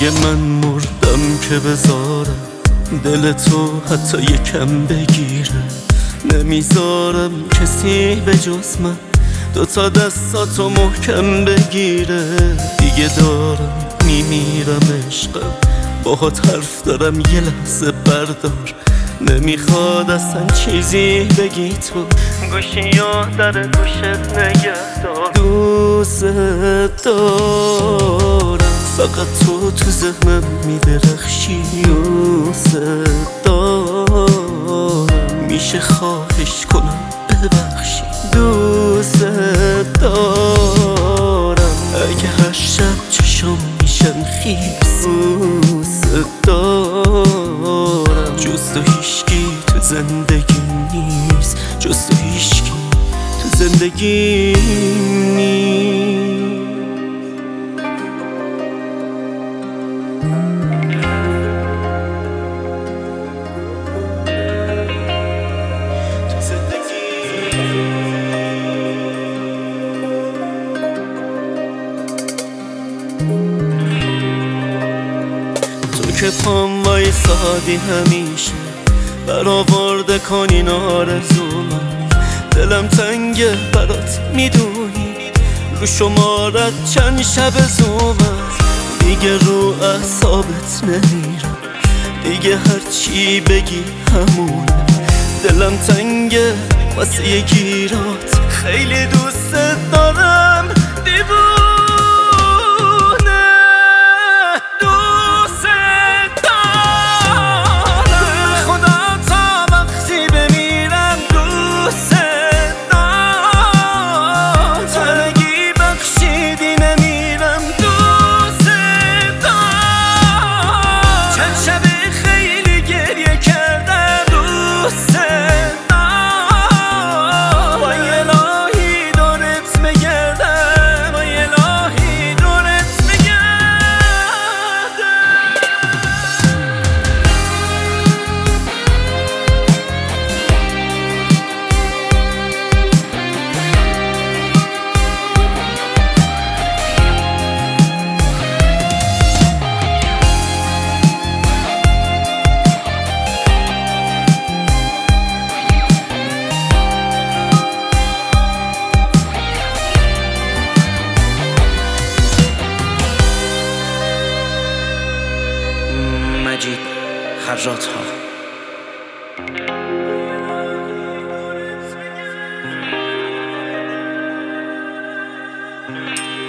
دیگه من مردم که بذارم دل تو حتی یکم بگیره. نمیذارم کسی به جز من دوتا دستاتو محکم بگیره. دیگه دارم میمیرم عشقم، باهات حرف دارم یه لحظه بردار. نمیخواد اصلا چیزی بگی تو، گوشی یا در گوشت نگهدار. دوست دارم فقط تو ذهنم میدرخشی. دوست دارم میشه خواهش کنم ببخشی. دوست دارم اگه هر شب چشم میشن خیس. دوست دارم جز تو هیچکی تو زندگی نیست، جز تو هیچکی تو زندگی نیست. تو که پام وایسادی همیشه برآورده کنین آرزومم. دلم تنگه برات میدونی، رو شمارت چند شب زومم. دیگه رو اعصابت نمیرم، دیگه هرچی بگی همونه. دلم تنگه واسه یه گیرات، خیلی دوست دارم دیوونه. دوست دارم خدا تا وقتی بمیرم. دوست دارم تنگی بخشیدی نمیرم. دوست دارم چند شب خیلی گریه کردم. دوست مجید خراط ها.